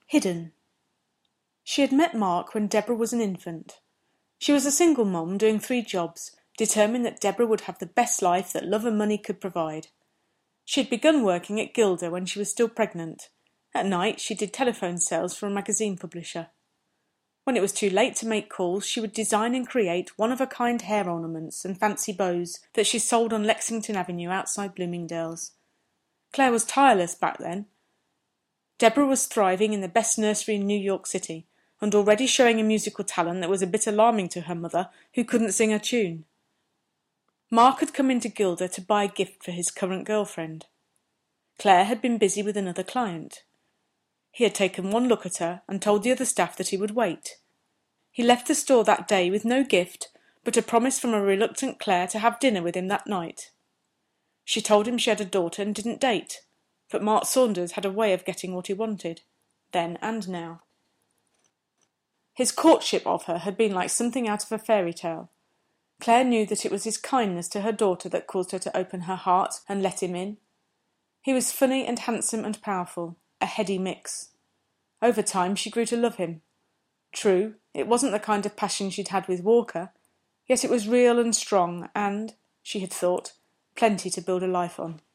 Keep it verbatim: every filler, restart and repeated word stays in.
Hidden. She had met Mark when Deborah was an infant. She was a single mom doing three jobs, determined that Deborah would have the best life that love and money could provide. She had begun working at Gilder when she was still pregnant. At night she did telephone sales for a magazine publisher. When it was too late to make calls, she would design and create one-of-a-kind hair ornaments and fancy bows that she sold on Lexington Avenue outside Bloomingdale's. Claire was tireless back then. Deborah was thriving in the best nursery in New York City, and already showing a musical talent that was a bit alarming to her mother, who couldn't sing a tune. Mark had come into Gilder to buy a gift for his current girlfriend. Claire had been busy with another client. He had taken one look at her and told the other staff that he would wait. He left the store that day with no gift, but a promise from a reluctant Claire to have dinner with him that night. She told him she had a daughter and didn't date, but Mark Saunders had a way of getting what he wanted, then and now. His courtship of her had been like something out of a fairy tale. Claire knew that it was his kindness to her daughter that caused her to open her heart and let him in. He was funny and handsome and powerful, a heady mix. Over time she grew to love him. True, it wasn't the kind of passion she'd had with Walker, yet it was real and strong and, she had thought, plenty to build a life on.